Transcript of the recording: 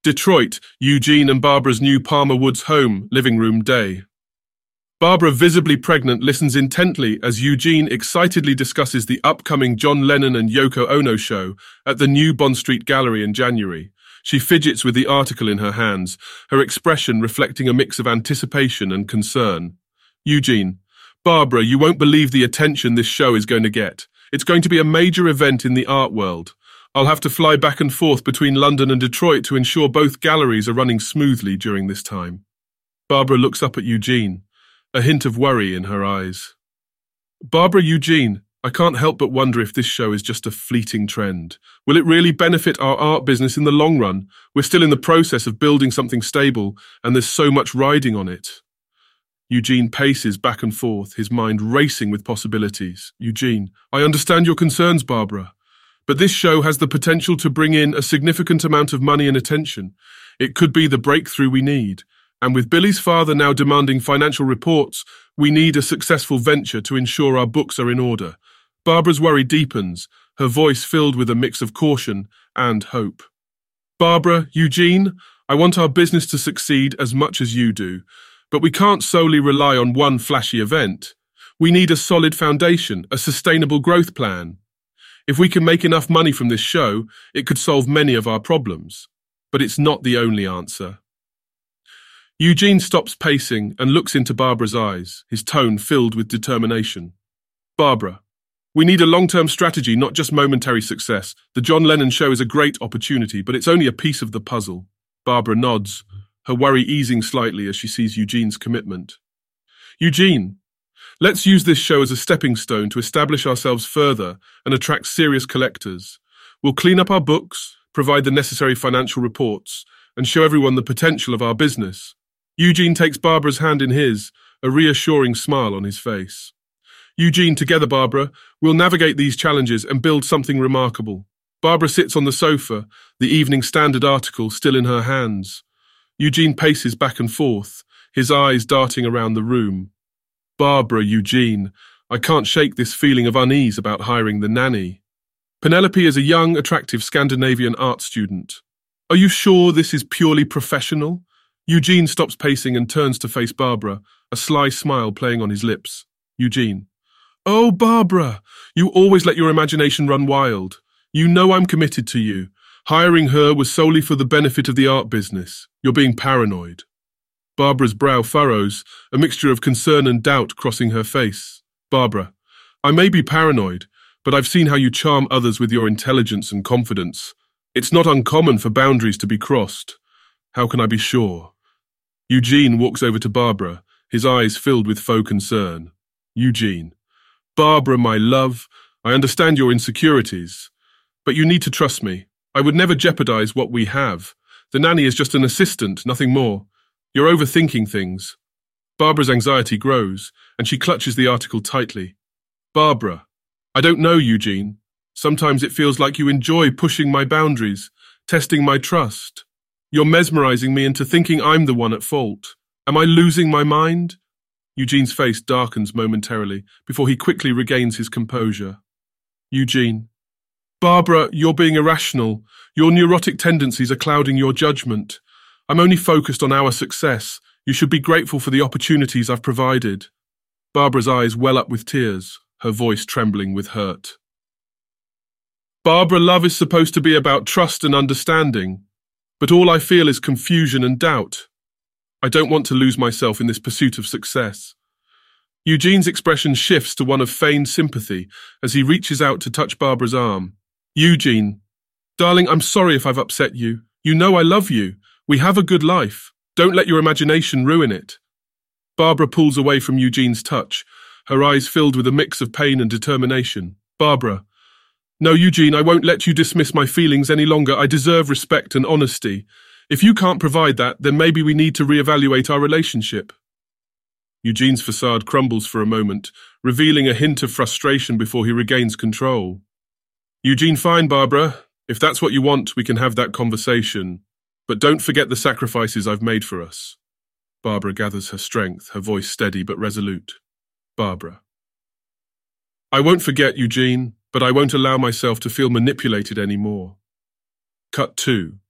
Detroit, Eugene and Barbara's new Palmer Woods home, living room day. Barbara, visibly pregnant, listens intently as Eugene excitedly discusses the upcoming John Lennon and Yoko Ono show at the new Bond Street Gallery in January. She fidgets with the article in her hands, her expression reflecting a mix of anticipation and concern. Eugene: Barbara, you won't believe the attention this show is going to get. It's going to be a major event in the art world. I'll have to fly back and forth between London and Detroit to ensure both galleries are running smoothly during this time. Barbara looks up at Eugene, a hint of worry in her eyes. Barbara, Eugene, I can't help but wonder if this show is just a fleeting trend. Will it really benefit our art business in the long run? We're still in the process of building something stable, and there's so much riding on it. Eugene paces back and forth, his mind racing with possibilities. Eugene: I understand your concerns, Barbara. But this show has the potential to bring in a significant amount of money and attention. It could be the breakthrough we need. And with Billy's father now demanding financial reports, we need a successful venture to ensure our books are in order. Barbara's worry deepens, her voice filled with a mix of caution and hope. Barbara, Eugene, I want our business to succeed as much as you do, but we can't solely rely on one flashy event. We need a solid foundation, a sustainable growth plan. If we can make enough money from this show, it could solve many of our problems. But it's not the only answer. Eugene stops pacing and looks into Barbara's eyes, his tone filled with determination. Barbara, we need a long-term strategy, not just momentary success. The John Lennon show is a great opportunity, but it's only a piece of the puzzle. Barbara nods, her worry easing slightly as she sees Eugene's commitment. Eugene, let's use this show as a stepping stone to establish ourselves further and attract serious collectors. We'll clean up our books, provide the necessary financial reports, and show everyone the potential of our business. Eugene takes Barbara's hand in his, a reassuring smile on his face. Eugene, together, Barbara, we'll navigate these challenges and build something remarkable. Barbara sits on the sofa, the Evening Standard article still in her hands. Eugene paces back and forth, his eyes darting around the room. Barbara, Eugene, I can't shake this feeling of unease about hiring the nanny. Penelope is a young, attractive Scandinavian art student. Are you sure this is purely professional? Eugene stops pacing and turns to face Barbara, a sly smile playing on his lips. Eugene: Oh, Barbara, you always let your imagination run wild. You know I'm committed to you. Hiring her was solely for the benefit of the art business. You're being paranoid. Barbara's brow furrows, a mixture of concern and doubt crossing her face. Barbara: I may be paranoid, but I've seen how you charm others with your intelligence and confidence. It's not uncommon for boundaries to be crossed. How can I be sure? Eugene walks over to Barbara, his eyes filled with faux concern. Eugene: Barbara, my love, I understand your insecurities, but you need to trust me. I would never jeopardize what we have. The nanny is just an assistant, nothing more. You're overthinking things. Barbara's anxiety grows, and she clutches the article tightly. Barbara: I don't know, Eugene. Sometimes it feels like you enjoy pushing my boundaries, testing my trust. You're mesmerizing me into thinking I'm the one at fault. Am I losing my mind? Eugene's face darkens momentarily before he quickly regains his composure. Eugene: Barbara, you're being irrational. Your neurotic tendencies are clouding your judgment. I'm only focused on our success. You should be grateful for the opportunities I've provided. Barbara's eyes well up with tears, her voice trembling with hurt. Barbara, love is supposed to be about trust and understanding, but all I feel is confusion and doubt. I don't want to lose myself in this pursuit of success. Eugene's expression shifts to one of feigned sympathy as he reaches out to touch Barbara's arm. Eugene: Darling, I'm sorry if I've upset you. You know I love you. We have a good life. Don't let your imagination ruin it. Barbara pulls away from Eugene's touch, her eyes filled with a mix of pain and determination. Barbara: No, Eugene, I won't let you dismiss my feelings any longer. I deserve respect and honesty. If you can't provide that, then maybe we need to reevaluate our relationship. Eugene's facade crumbles for a moment, revealing a hint of frustration before he regains control. Eugene: Fine, Barbara. If that's what you want, we can have that conversation. But don't forget the sacrifices I've made for us. Barbara gathers her strength, her voice steady but resolute. Barbara: I won't forget, Eugene, but I won't allow myself to feel manipulated anymore. Cut 2.